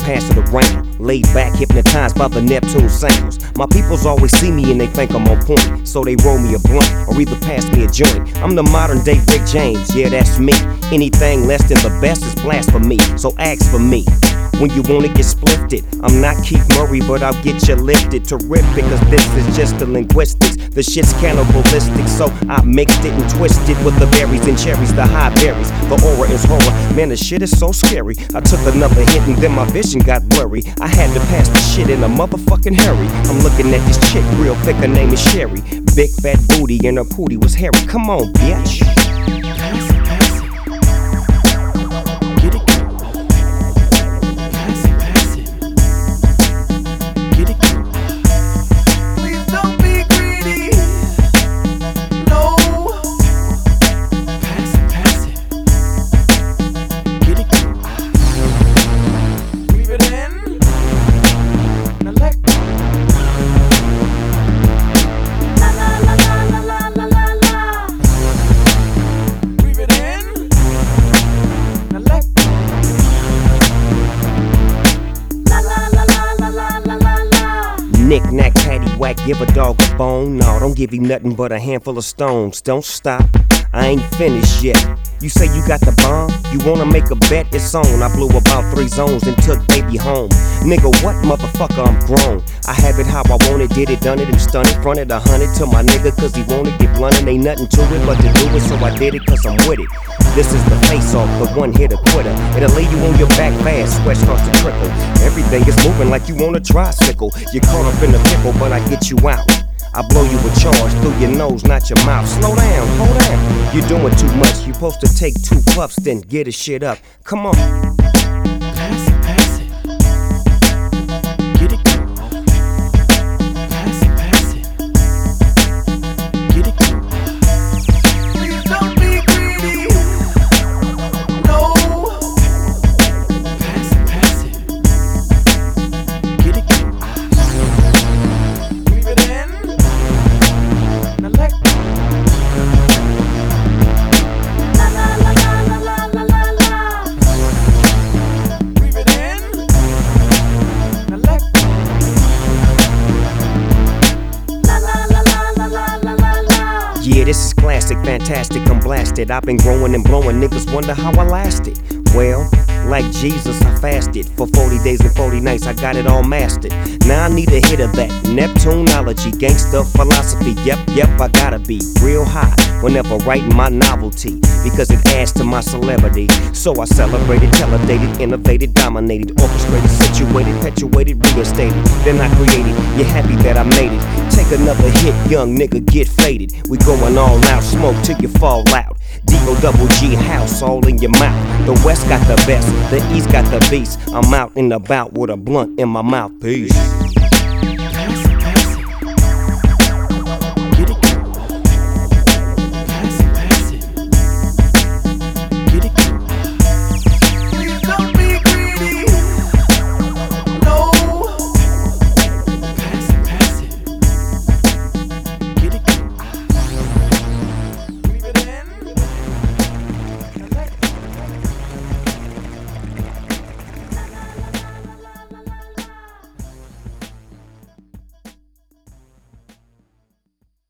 pass it around. Laid back, hypnotized by the Neptune sounds. My peoples always see me and they think I'm on point, so they roll me a blunt or either pass me a joint. I'm the modern day Rick James, yeah, that's me. Anything less than the best is blasphemy, so ask for me when you wanna get splifted. I'm not Keith Murray, but I'll get you lifted. Terrific, cause this is just the linguistics. The shit's cannibalistic, so I mixed it and twisted with the berries and cherries, the high berries. The aura is horror, man, the shit is so scary. I took another hit and then my vision got blurry. I had to pass the shit in a motherfucking hurry. I'm looking at this chick real thick, her name is Sherry. Big fat booty and her pootie was hairy. Come on, bitch. Knick-knack, paddywhack, give a dog a bone. No, don't give him nothing but a handful of stones. Don't stop, I ain't finished yet. You say you got the bomb? You wanna make a bet? It's on. I blew about 3 zones and took baby home. Nigga, what motherfucker, I'm grown. I have it how I want it, did it, done it, and stunned it. Fronted 100 to my nigga cause he wanna get blunted. Ain't nothing to it but to do it, so I did it cause I'm with it. This is the face-off, the one-hitter quitter. It'll lay you on your back fast, sweat starts to trickle. Everything is moving like you on a tricycle. You're caught up in the pickle, but I get you out. I blow you a charge through your nose, not your mouth. Slow down, hold on. You're doing too much. You're supposed to take 2 puffs, then get the shit up. Come on. Pass it, pass it. Get it, girl. Pass it, pass it. Get it, girl. Please don't be greedy. No. Pass it, pass it. Get it, girl. Leave it in. Now let go. La la la la la la la la. Leave it in. Now let go. La la la la la la la la. Yeah, this is classic, fantastic, I'm blasted. I've been growing and blowing, niggas wonder how I lasted. Well, like Jesus, I fasted for 40 days and 40 nights, I got it all mastered. Now I need a hit of that Neptuneology, gangsta philosophy. Yep, I gotta be real high whenever writing my novelty, because it adds to my celebrity. So I celebrated, teledated, innovated, dominated, orchestrated, situated, perpetuated, reinstated. Then I created, you're happy that I made it. Take another hit, young nigga, get faded. We going all out, smoke till you fall out. D-O-double-G house all in your mouth. The West got the best, the East got the beast. I'm out and about with a blunt in my mouth. Peace.